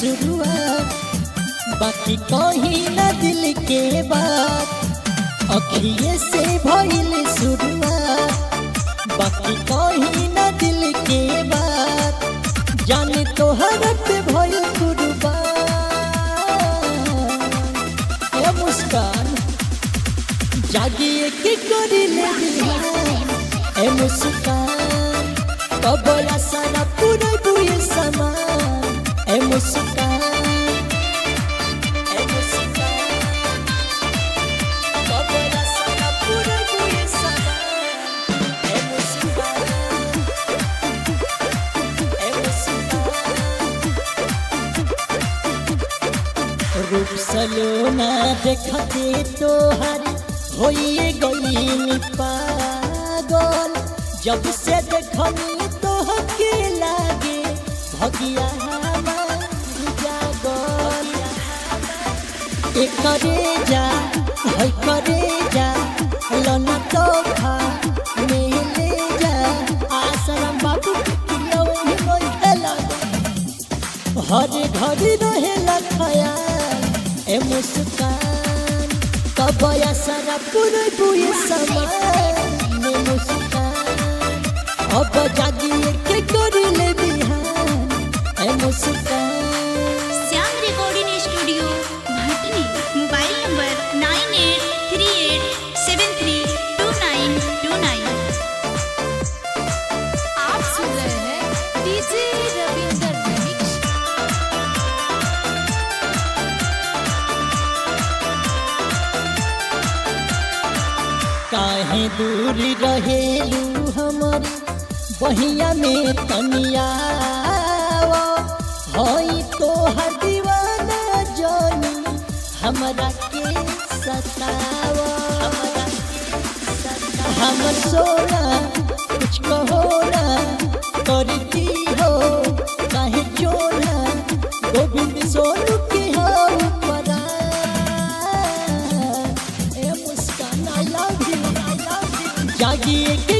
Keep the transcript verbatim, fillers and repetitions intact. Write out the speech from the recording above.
शुरुआत, बाकी कहीं ना दिल के बात। अखिए से भइल शुरुआत, बाकी कहीं ना दिल के बात। जाने तोहर पे भइल कुर्बान ए मुस्कान, जागिए के करिले बिहान ए मुस्कान। कबला सारा पूरा बुए समान ए मुस्कान, ए मुस्कान। कबला सारा पूरा बुए समान ए मुस्कान, ए मुस्कान। रूप सलोना देखते तोहर होइए गई पागल। जब से देखनी तोहके लागे भगिया हमार जागल। ए करे जा है करे जा लना तोहफा मिले जा। आश्रम बाबू किलो ही रोइला, हर घड़ी रहेला ख्याल ए मुस्कान। कबया सारा पूरे बुए समान ए मुस्कान। अब जागिए के करिले बिहान ए Muskan. Shyam recording studio Bhatni. Mobile number nine eight three eight seven three two nine two nine. आप सुन रहे हैं डीजे रविंदर रिमिक्स। काहे दूर रहेलू हमारी बहिया में तनिया। हई तोहर दीवाना जानी हमरा के सतावा। हमर सोना कुछ कहो ना करती हो काहे चोना। गोविंद सोनू के हो परा ए Muskan. I love you, I love you. जागिए